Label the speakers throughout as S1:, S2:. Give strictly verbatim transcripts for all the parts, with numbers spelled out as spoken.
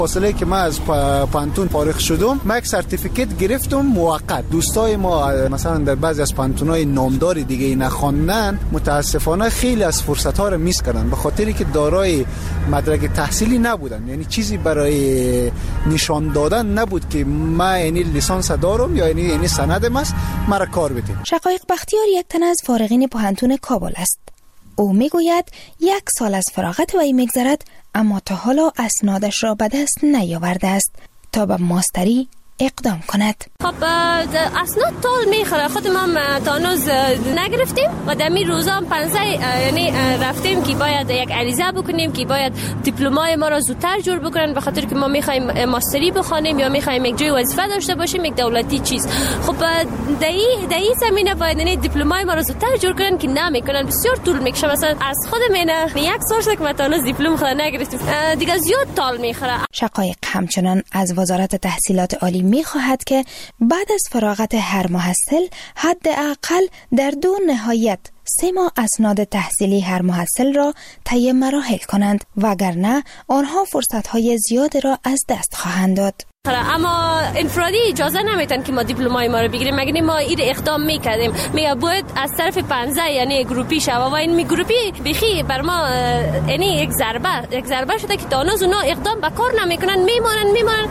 S1: فاصله که من از پانتون فارغ شدم، من یک سرتیفیکیت گرفتم موقت. دوستای ما مثلا در بعضی از پانتونای نامدار دیگه نخواندن، متاسفانه خیلی از فرصت ها رو میس کردن به خاطری که دارای مدرک تحصیلی نبودن، یعنی چیزی برای نشان دادن نبود که ما یعنی لیسانس دارم یا یعنی یعنی سندم است مرا کار بده.
S2: شقایق بختیار یک تن از فارغین پانتون کابل است. او میگوید یک سال از فراغت وی میگذرد اما تا حالا اسنادش را به دست نیاورده است تا به ماستری اقدام کند.
S3: خب اسناد طول میخوره، خود ما تا هنوز نگرفتیم و در می روزا هم پنزه یعنی رفتیم که باید یک عریضه بکنیم که باید دیپلمای ما را زودتر جور بکنن به خاطر که ما میخوایم ماستری بخوانیم یا میخوایم یک جای وظیفه داشته باشیم، یک دولتی چیز. خب در این در این زمینه باید یعنی دیپلمای ما را زودتر جور کنن که نمیکنن، بسیار طول میکشه. مثلا از خود منه یک سال شده که ما تا هنوز دیپلم خود نگرفتیم، دیگه زیاد طول میخوره.
S2: شقایق همچنان از وزارت تحصیلات عالی می خواهد که بعد از فراغت هر محصل حداقل در دو نهایت سه ماه اسناد تحصیلی هر محصل را طی مراحل کنند، وگرنه آنها فرصت‌های زیاد را از دست خواهند داد.
S3: اما انفرادی اجازه نمیتن که ما دیپلمای ما رو بگیریم، مگر ما این اقدام میکردیم میگه باید از طرف پنزه یعنی گروپی شوه و این می گروپی بخی بر ما یعنی یک ضربه یک ضربه شده که تا هنوز اونا اقدام به کار نمیکنن، میمونن میمونن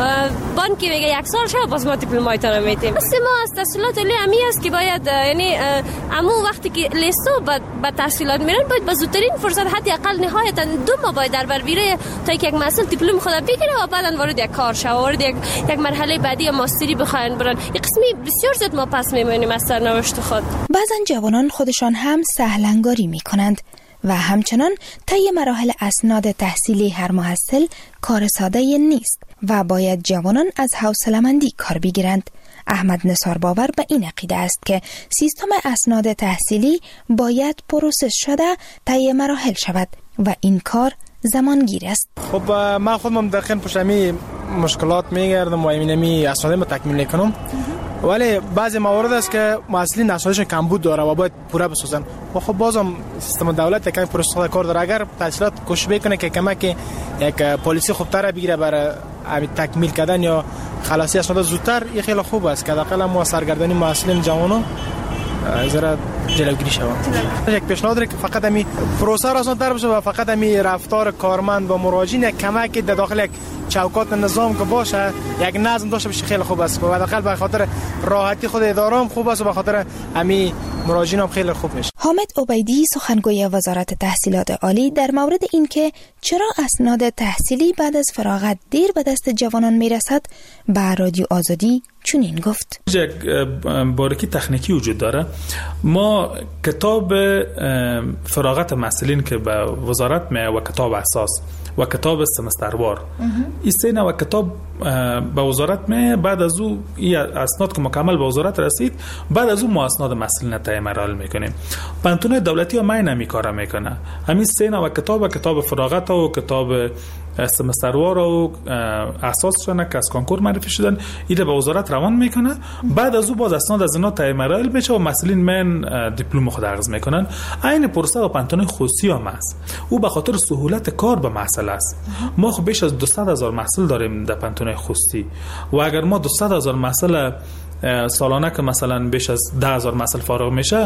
S3: بانک میگه یک سال شد باز ما دیپلمای تا نمیتیم. بس ما از تحصیلات عالی امی است که باید یعنی امو وقتی که لیستو به تحصیلات میرن باید به زودترین فرصت حداقل نهایتا دو ماه باید در بر بیره تا یک مسئله دیپلم خود بگیره و بعدن وارد یک کار شوه، وارد یک یک مرحله بعدی ماستری بخواین برن. یک قسمی بسیار زود ما پس میمونیم از سرنوشت خود.
S2: بعضن جوانان خودشان هم سهلنگاری میکنند و همچنان طی مراحل اسناد تحصیلی هر محصل کار ساده نیست و باید جوانان از حوصله‌مندی کار بگیرند. احمد نثار باور به این عقیده است که سیستم اسناد تحصیلی باید پروسس شده طی مراحل شود و این کار زمانگیر است.
S4: خب من خودم دقیقاً پشمی مشکلات میگردم و اینمی اسناد ما تکمیل نکنم، ولی بعضی موارد است که محصلین اسنادشون کمبود داره و باید پوره بسازن و خب بازم سیستم دولت یک پروسه کار داره. اگر تحصیلات کوشش بکنه که کمک یک پالیسی خوبتر بگیره برای تکمیل کردن یا خلاصی اسناد زودتر، این خیلی خوب است که حداقل ما سرگردانی محصلین جوانان ذره جلوگیری شود. یک پیشنهاد که فقط همین پروسه را آسان‌تر بشه و فقط همین رفتار کارمند و مراجعین یک کمک در داخل یک چوکات نظام که باشه، یک نظم داشته باشه خیلی خوب است و حداقل به خاطر راحتی خود اداره هم خوب است و به خاطر همین مراجعین هم خیلی خوب میشه.
S2: حامد عبیدی سخنگوی وزارت تحصیلات عالی در مورد اینکه چرا اسناد تحصیلی بعد از فراغت دیر به دست جوانان میرسد به رادیو آزادی چنین گفت:
S5: یک باریکی تکنیکی وجود داره. ما کتاب فراغت محصلین که به وزارت می و کتاب اساس و کتاب سمستروار این سه نوع کتاب به وزارت می، بعد از او این اسناد که مکمل به وزارت رسید بعد از او ما اسناد محصلین طی مراحل میکنیم. پانتون دولتی ها ماین همی کارا میکنه. همین سه نوع کتاب، کتاب فراغت و کتاب سمستروار و اساسشون که از کنکور معرفی شدن ایده به وزارت روان میکنه. بعد از او باز اسناد از اینا طی مراحل میشه و مسئولین من دیپلم خود اخذ میکنن. عین پروسه و پانتون خصوصی هم است. او به خاطر سهولت کار به محصل است. ما خب بیش از دویست هزار محصل داریم در پانتون خصوصی و اگر ما دویست هزار محصل سالانه که مثلا بیش از ده هزار محصل فارغ میشه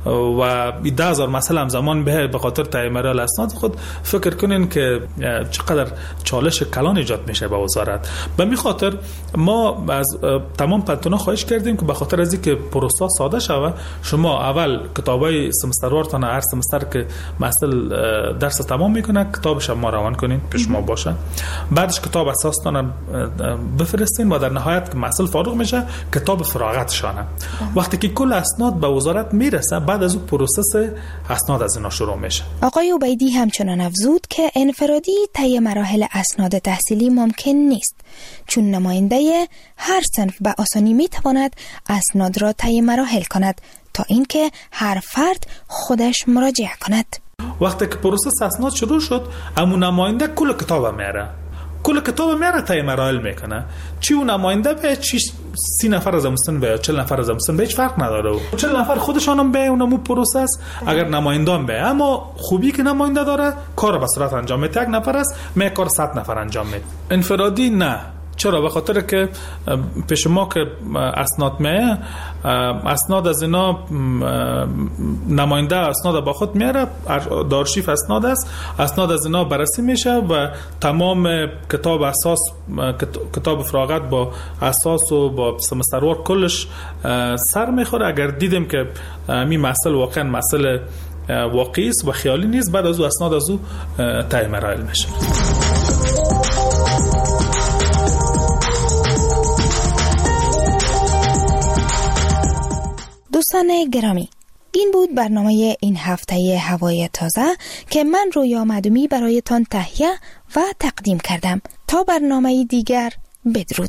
S5: و ده هزار محصل هم زمان به به خاطر طی مراحل اسناد خود، فکر کنین که چقدر چالش کلان ایجاد میشه به وزارت. به می خاطر ما از تمام پانتونا خواهش کردیم که به خاطر از اینکه پروسه ساده شوه، شما اول کتابای سمستروارتان هر سمستر که محصل درس تمام میکنه کتابش ما روان کنین پیش ما باشه، بعدش کتاب اساستان بفرستین و در نهایت که محصل فارغ میشه کتاب فراغت شانه. وقتی که کل اسناد به وزارت میرسه بعد از اون پروسس اسناد از اینا شروع میشه.
S2: آقای عبیدی همچنان افزود که انفرادی طی مراحل اسناد تحصیلی ممکن نیست، چون نماینده هر صنف به آسانی میتواند اسناد را طی مراحل کند تا اینکه هر فرد خودش مراجعه کند.
S5: وقتی که پروسس اسناد شروع شد، امون نماینده کل کتاب میاره کل کتاب میاره طی مراحل میکنه. چی اون نماینده به چی سی نفر از امستن به چهل نفر از امستن به هیچ فرق نداره. چهل نفر خودشان هم به اونمو پروسس، اگر نماینده هم به. اما خوبی که نماینده داره کار کار به صورت انجام میده. یک نفر است می کار صد نفر انجام میده. انفرادی نه. چرا؟ به خاطر که پیش ما که اسناد میه، اسناد از اینا نماینده اسناد با خود میاره، دارشیف اسناد است، اسناد از اینا بررسی میشه و تمام کتاب اساس، کتاب فراغت با اساس و با سمستروار کلش سر میخوره. اگر دیدیم که این مسئله واقعا مسئله واقعی است و خیالی نیست، بعد از او اسناد از او تعیین مراحل میشه.
S2: دوستان گرامی، این بود برنامه این هفته هوای تازه که من رویا مدومی برایتان تهیه و تقدیم کردم. تا برنامه دیگر، بدرود.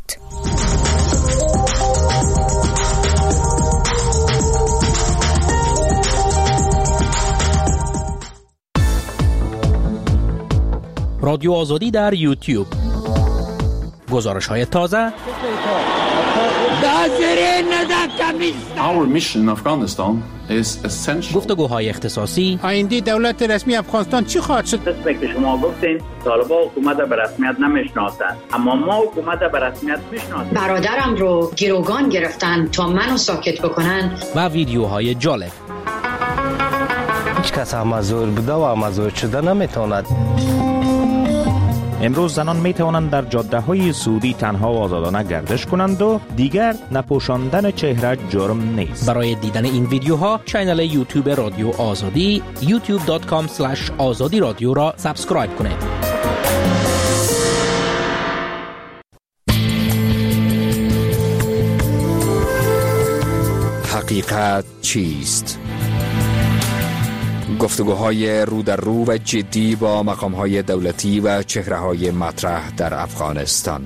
S6: رادیو آزادی در یوتیوب. گزارش های تازه.
S7: Our mission in Afghanistan is essential.
S6: گفتگوهای اختصاصی.
S8: آینده دولت رسمی افغانستان چی خواهد شد؟
S9: مثل که شما گفتین طالبان حکومت به رسمیت نمیشناسند، اما ما حکومت به رسمیت میشناسیم.
S10: برادرم رو گروگان گرفتن تا منو ساکت بکنن.
S6: و ویدیوهای جالب.
S11: هیچ کس مزور بوده و مزور شده نمیتواند.
S12: امروز زنان می توانند در جاده های سعودی تنها و آزادانه گردش کنند و دیگر نپوشاندن چهره جرم نیست.
S6: برای دیدن این ویدیوها کانال یوتیوب رادیو آزادی یوتیوب دات کام اسلش آزادی رادیو را سابسکرایب کنید.
S13: حقیقت چیست؟ گفتگوهای رو در رو و جدی با مقام‌های دولتی و چهره‌های مطرح در افغانستان.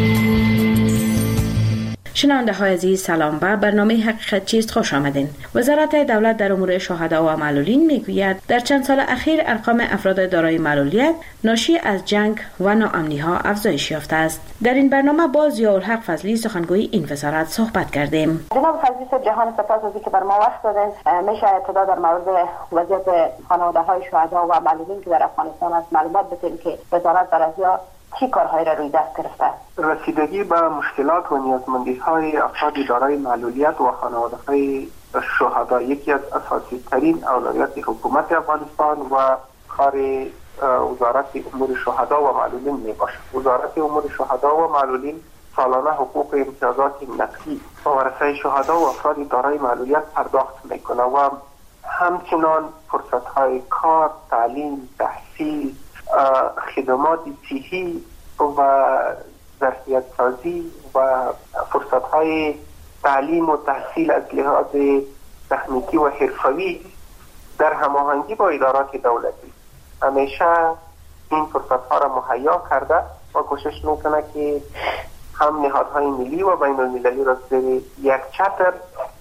S14: شنونده های عزیز سلام، به برنامه حقیقت چیست خوش آمدین. وزارت دولت در امور شهدا و معلولین میگوید در چند سال اخیر ارقام افراد دارای معلولیت ناشی از جنگ و ناامنی ها افزایش یافته است. در این برنامه با ضیاءالحق فضلی سخنگوی این وزارت صحبت کردیم.
S15: جناب فضلی صاحب، جهان سپاس از اینکه بر ما وقت دادین. میشه ابتدا در مورد وضعیت خانواده های شهدا و معلولین که در افغانستان است معلومات بدین که وزارت در ازیا چی کارهایی را روی دست گرفته؟
S16: رسیدگی به مشکلات و نیازمندی‌های افراد دارای معلولیت و خانواده‌های شهدا یکی از اساسی ترین اولویات حکومت افغانستان و کار وزارت امور شهدا و معلولین میباشد. وزارت امور شهدا و معلولین سالانه حقوق امتیازات نقدی و ورثه شهدا و افراد دارای معلولیت پرداخت میکنه و همچنان فرصت‌های کار، تعلیم، تحصیل، خدمات صحی و ظرفیت سازی و فرصت‌های تعلیم و تحصیل از لحاظ تکنیکی و حرفوی در هماهنگی با ادارات دولتی همیشه این فرصت‌ها را مهیا کرده و کوشش میکنه که هم نهادهای ملی و بین المللی را زیر یک چتر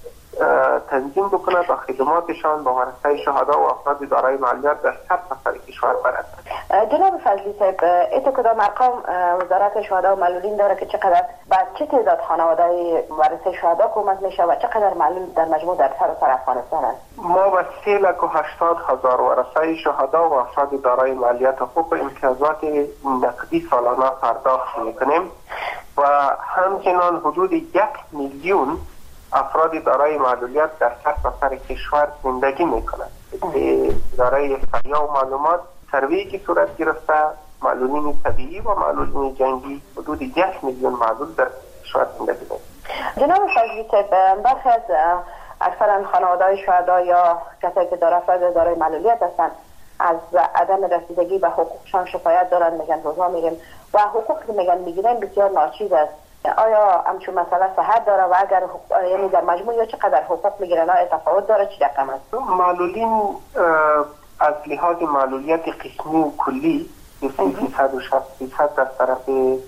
S16: تنظیم بکنه تا خدماتشان با ورثه شهدا و افراد دارای معلولیت در هر سطح کشور برسد.
S15: جناب فضلی صاحب، ایت کدام ارقام وزارت شهدا و معلولین داره که چقدر بعد چه تعداد خانواده ورثه شهدا کمک میشه و چقدر معلول در مجموع در سراسر افغانستان است؟
S16: ما به سه لک و هشتاد هزار ورثه شهدا و افراد دارای معلولیت حقوق امتیازات نقدی سالانه پرداخت میکنیم و همچنان حدود یک میلیون افراد دارای معلولیت در سراسر کشور زندگی میکنند. اداره فیا و معلومات سروی که صورت گرفته معلولین طبیعی و معلولین جنگی حدود یک میلیون معلول در کشور زندگی میکنند.
S15: جناب فضلی صاحب، برخی از اکثرا خانواده‌های شهدا یا کسایی که دارای افراد دارای معلولیت هستند از عدم رسیدگی به حقوقشان شکایت دارن، میگن روزا میگیم و حقوقی که میگن میگیرن بسیار ناچیز است. آیا همچون مسئله صحت داره و اگر یعنی در مجموع یا چقدر حقوق میگیرن آیا تفاوت داره چی رقم است؟
S16: معلولین از لحاظ معلولیت قسمی و کلی سیصد و شصت فیصد از طرف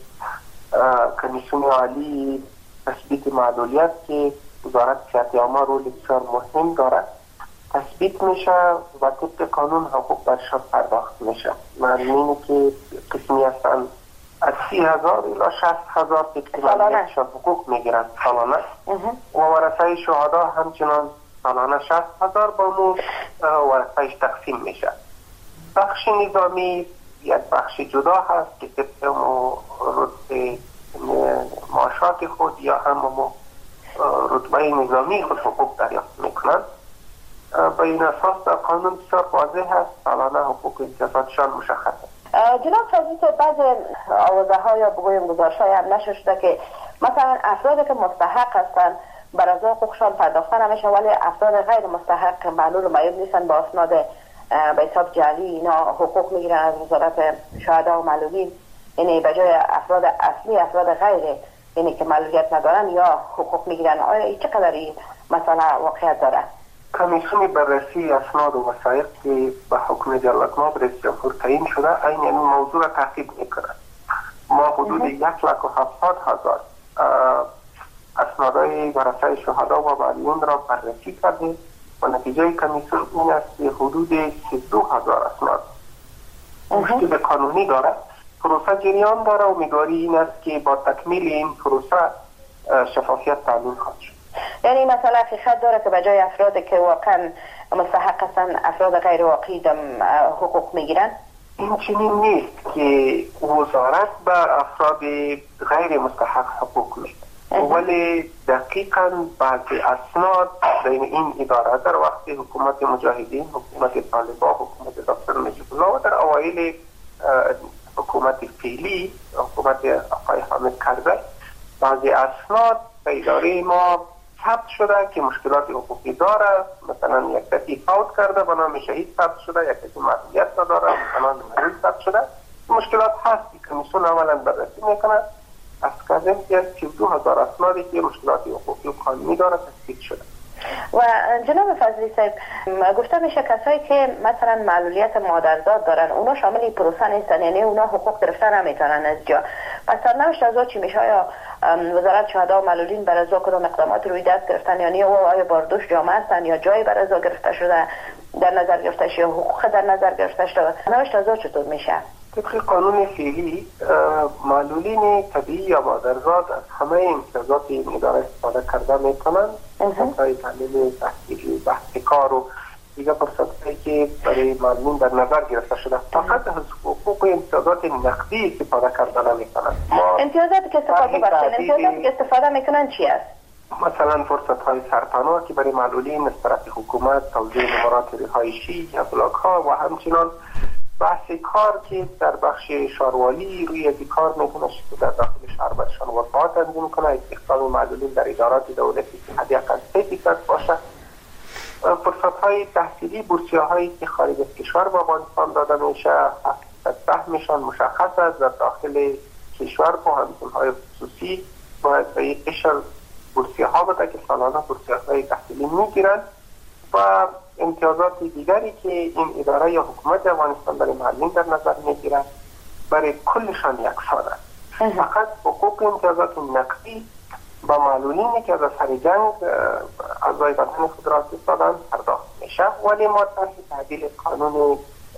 S16: کمیسیون عالی تثبیت معلولیت که وزارت صحت‌عامه رول بسیار مهم داره تثبیت میشه و طبق قانون حقوق برشان پرداخت میشه. معلولینی که قسمی هستن از سی هزار الی شصت هزار تقریبا حقوق میگیرن سالانه و ورثه شهدا همچنان سالانه شصت هزار با مو ورثهش تقسیم میشه. بخش نظامی یک بخش جدا هست که طبق رتبه معاشات خود یا هم رتبه نظامی خود حقوق دریافت میکنند. به این اساس در قانون بسیار واضح هست، سالانه حقوق امتیازاتشان مشخص است.
S15: جناب فضلی، بعض آوازه ها یا بگویم گزارش های هم نشر شده که مثلا افرادی که مستحق هستند بر از حقوقشان پرداخته نمیشه، ولی افراد غیر مستحق معلول و معیوب نیستن با اسناد به حساب جعلی اینا حقوق میگیرن از وزارت شهدا و معلولین. یعنی به جای افراد اصلی افراد غیر یعنی که معلولیت ندارن یا حقوق میگیرن. آیا چقدر این مسئله واقعیت داره؟
S16: کمیسیون بررسی اسناد و وثایق که به حکم جلالتمآب رئیس جمهور تعیین شده این یعنی موضوع را تعقیب میکنه. ما حدود یک لک و هفتاد هزار اسنادهای ورثه شهدا و معلولین را بررسی کردیم و نتیجه کمیسیون این است که حدود سی و دو هزار اسناد مشکل قانونی دارد. پروسه جریان داره و امیدواری این است که با تکمیل این پروسه شفافیت تامین خواهد شد.
S15: یعنی مثلا حقیقت داره که به جای افرادی که واقعا مستحق هستن افراد غیر واقعی حقوق میگیرن؟
S16: این چنین نیست که وزارت به افراد غیر مستحق حقوق میده، ولی دقیقاً بعضی اسناد بین این اداره در وقت حکومت مجاهدین، حکومت طالبان، حکومت دکتر نجیب الله و در اوایل حکومت فعلی حکومت آقای حامد کرزی بعضی اسناد به اداره ما ثبت شده که مشکلات حقوقی داره. مثلا یک کسی فوت کرده به نام شهید ثبت شده، یک کسی معلولیت نداره به نام معلول ثبت شده. مشکلات هست که کمیسیون عملا بررسی میکنه. از کردیم که سی و دو هزار اسنادی که مشکلات حقوقی و قانونی داره تثبیت شده.
S15: و جناب فضلی صاحب، گفته میشه کسایی که مثلا معلولیت مادرزاد دارن اونا شامل پروسه نیستن، یعنی اونا حقوق گرفتن نمیتونن از جا. پس سرنوشت از چی میشه؟ آیا وزارت شهدا و معلولین بر از کدام اقدامات روی دست گرفتن، یعنی آیا باردوش جامعه هستن یا جای بر از گرفته شده در نظر گرفته شده یا حقوق در نظر گرفته شده؟ سرنوشت از چطور میشه؟
S16: طبق قانون فعلی معلولین طبیعی یا مادرزاد از همه امتیازات این اداره استفاده کرده میکنند. فرصت‌های تعلیم، تحصیلی، بحث کار و دیگر فرصت‌هایی که برای معلولین در نظر گرفته شده. فقط از حقوق و امتیازات نقدی استفاده کرده نمیکنند.
S15: امتیازاتی که استفاده باشند، امتیازاتی که استفاده میکنن چی است؟
S16: مثلا فرصت‌های سرپناه که برای معلولین از طرف حکومت، توزیع نمرات رهایشی یا بلاک‌ها و همچنین بحث کار که در بخش شهروالی روی از کار میکنه که در داخل شهر برشان وفات تنظیم کنه، استخدام معلولین در ادارات دولتی که حداقل سه فیصد باشه. فرصت‌های تحصیلی، بورسیه‌هایی که خارج از کشور به افغانستان داده میشه، سهمشان مشخص است. در داخل کشور پوهنتون‌های خصوصی باید به یک قشر بورسیه‌ها بده که سالانه بورسیه‌های تحصیلی میگیرند و امتیازات دیگری که این اداره یا حکومت افغانستان برای معلولین در نظر میگیرد برای کلشان یکسان است. فقط حقوق امتیازات نقدی با معلولینی که از اثر جنگ اعضای بدن خود را دادن پرداخت میشه، ولی ما طرح تعدیل قانون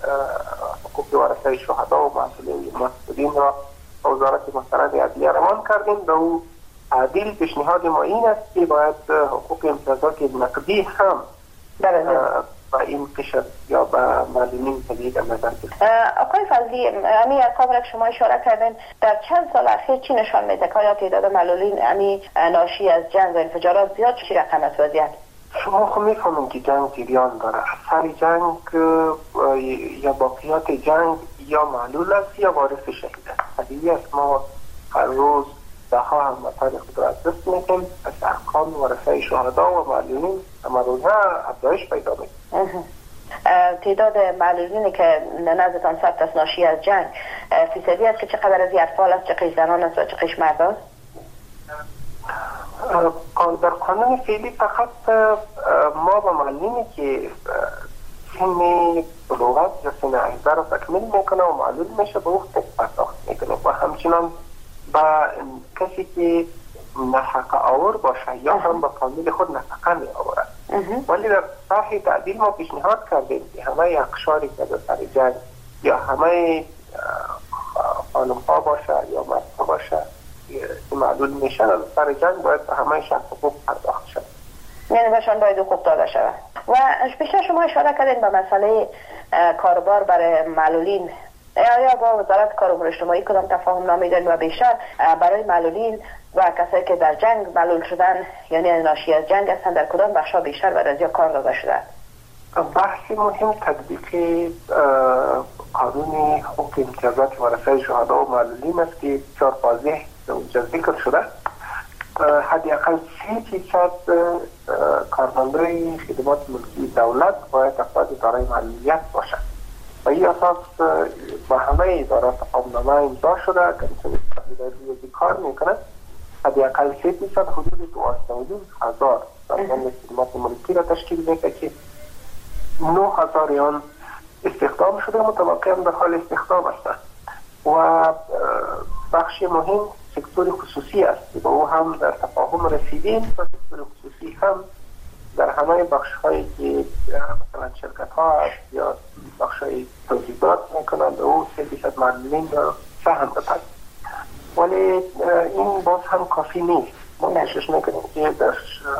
S16: حقوق ورثه شهدا و معلولین مسئولین را وزارت محترم عدلیه روان کردیم. به او تعدیل پیشنهاد ما این است که باید حقوق امتیازات نقدی هم و این قشر یا به معلولین طبیعی در نظر گرفت.
S15: آقای فضلی، امی ارقام را که شما اشاره کردین در چند سال اخیر چی نشان میده که آیا تعداد معلولین امی ناشی از جنگ و انفجارات زیاد چی رقم است وضعیت؟
S16: شما خب میفهمین که جنگ جریان داره. اثر جنگ یا باقیات جنگ یا معلول است یا وارث شهید است. طبیعی است ما هر روز ده ها هموطن خود را از دست میکنیم. از ارقام ورثه شهدا و معلولین روزها افزایش پیدا میکنه.
S15: تعداد معلولینی که نزدتان ثبت است ناشی از جنگ فیصدی است که چقدر از اطفال است، چقدر زنان است و چقدر مرد است؟
S16: در قانون فعلی فقط ما با معلولینی که سن بلوغت یا سن عیزه را تکمیل میکنه و معلول میشه به او پرداخت میکنه و همچنان با کسی که نفقه آور باشه یا هم با فامیل خود نفقه می آورد. ولی در طرح تعدیل ما پیشنهاد کردیم که همه اقشاری که در سر جنگ یا همه خانم ها باشه یا مرد ها باشه که معلول میشن از سر جنگ باید به همه شخص حقوق پرداخت شد.
S15: یعنی بهشان باید حقوق داده شود. و بیشتر شما اشاره کردین به مسئله کاربار برای معلولین، آیا با وزارت کار امور اجتماعی کدام تفاهم نامه دارین و بیشتر برای معلولین و کسایی که در جنگ معلول شدن یعنی ناشی از جنگ هستند در کدام بخشا بیشتر برای ازیا کار داده شده؟
S16: بحث مهم تطبیق قانون حقوق امتیازات ورثه شهدا و معلولین است که بسیار واضح در ذکر شده. حداقل سی فیصد کارمندان خدمات ملکی دولت باید افراد دارای معلولیت باشند و این اساس با همه ادارات تفاهم‌نامه امضا شده که میتونید روی کار میکنند. حداقل سی فیصد حدود دوازده میلیون هزار کارمند خدمات ملکی را تشکیل میده که نه هزار آن استخدام شده متبقی هم در حال استخدام هستند و بخش مهم سکتور خصوصی است با او هم در تفاهم رسیدیم و سکتور خصوصی هم در همه بخش هایی که مثلا شرکت ها است یا بخش های تولیدات میکنند او سه فیصد معلولین را سهم بپذیرند. ولی این باز هم کافی نیست. ما کوشش میکنیم که در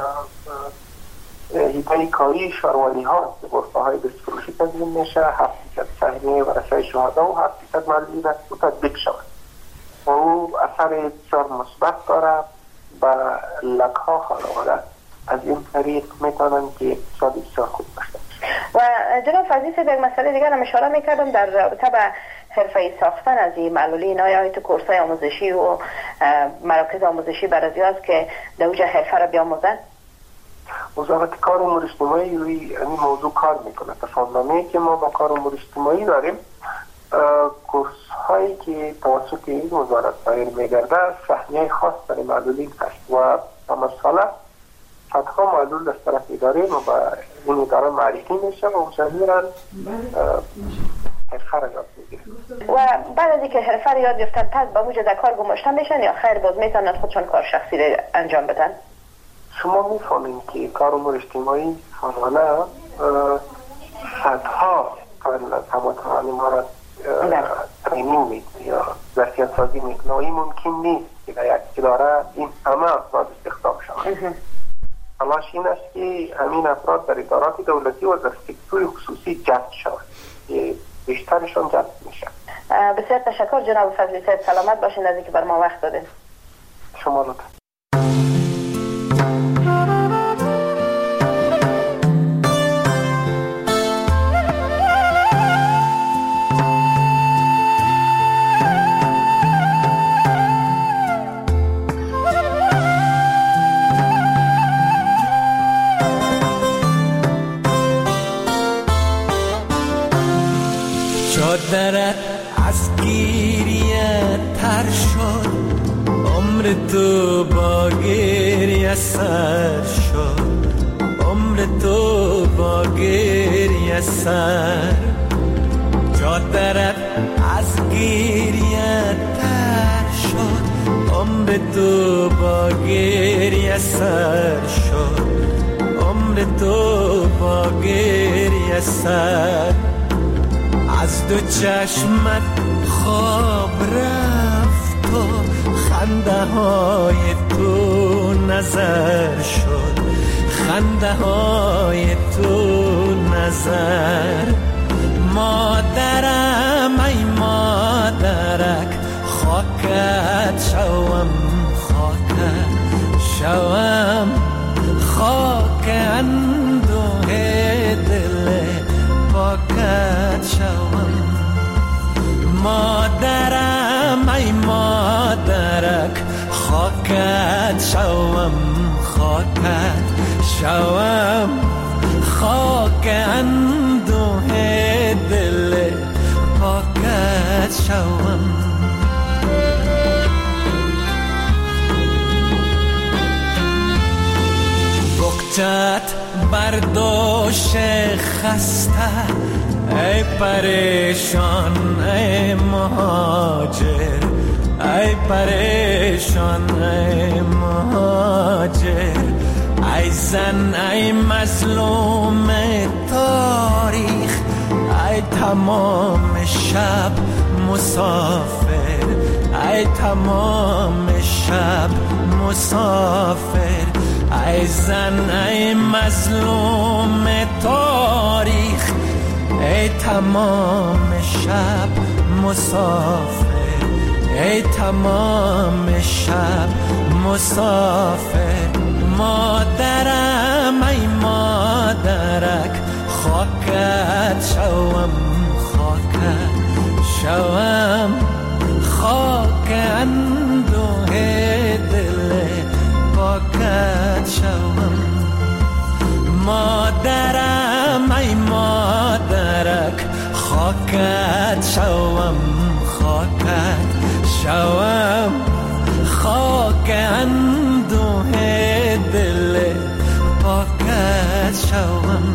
S16: حیطه کاری شاروانی ها غرفه های دستفروشی تنظیم میشه، هفت فیصد سهمیه ورثه شهدا و هفت فیصد معلولین است او تطبیق شود و او اثر بسیار مثبت داره و لکها خانواده از این طریق میتونن که اقتصاد بسیار خوب داشته
S15: و جناب فضلی صاحب یک مسئله دیگر هم اشاره میکردم در رابطه به حرفه‌ای ساختن از این معلولین. آیا تو کورس‌های آموزشی و مراکز آموزشی برای است که در اونجا حرفه را بیاموزن؟
S16: وزارت کار امور اجتماعی روی این موضوع کار میکنه. تفاهم‌نامه‌ای که ما با کار امور اجتماعی داریم کورس هایی که توسط این وزارت دایر میگرده سهمیه خاص برای معلولین هست و مثلا صدها معلول از طرف اداره و با این اداره معرفی میشه و اونجا میرن حرفه را یاد میگیرن
S15: و بعد از اینکه حرفه را یاد گرفتن پس با موجه در کار گماشته میشن یا خیر باز میتونن خودشون کار شخصی را انجام بدن؟
S16: شما میفهمین که کار امور اجتماعی سالانه صدها کارمند از هموطنان ما را ترینینگ میکنه یا ظرفیت سازی میکنه و این ممکن نیست که در یک اداره این همه افراد استخدام شوند. تلاش این است که همین افراد در ادارات دولتی و در سکتور خصوصی جذب شوند که بیشترشون جذب میشن.
S15: بسیار تشکر جناب فضلی صاحب، سلامت باشین از اینکه بر ما وقت دادین.
S16: شما لطفا.
S17: چادرت از گیریه تر شد، عمر تو با گریه سر شد، عمر تو با گریه سر. چادرت از گیریه تر شد، عمر تو با گریه سر شد، عمر تو با گریه سر. از دو چشمت خواب رفت و خنده های تو نظر شد، خنده های تو نظر. مادرم ای مادرک خاکت شوم، خاکت شوم، خاک اندوه دل پاکت شوم. مادرم ای مادرک خاکت شوم، خاکت شوم، خاک اندوه دل پاکت شوم. بکچت برداشت خسته ای پریشان ای مهاجر، ای پریشان ای مهاجر. ای زن ای مظلوم تاریخ، ای تمام شب مسافر، ای تمام شب مسافر. ای زن ای مظلوم تاریخ، ای تمام شب مسافر، ای تمام شب مسافر. مادرم ای مادرک، خاکت شوم خاکت شوم، خاک اندوه دل پاکت شوم. مادرم ای مادرک، خاکت شوم خاکت شوم، خاک اندوه دل پاکت شوم.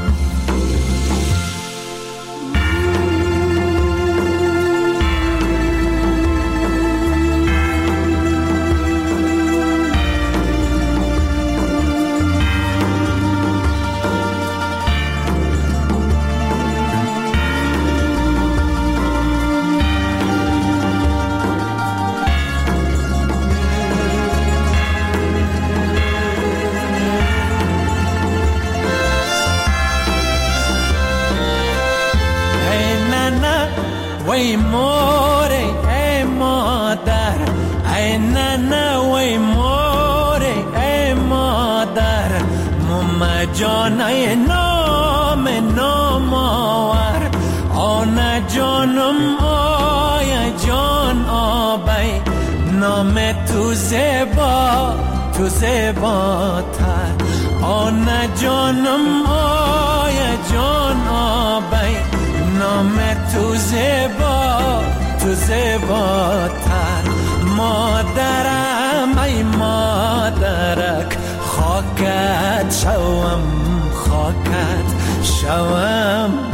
S17: وی موری ای مادر، ای ننه وی موری ای مادر. ماما جان ای نام نام آور، آن جانم آی جان آبی. نام تو زیبا تو زیباتر، آن جانم آی جان آبی. نام تو زیبا تو زیباتر. مادرم ای مادرک، خاکت شوم خاکت شوم،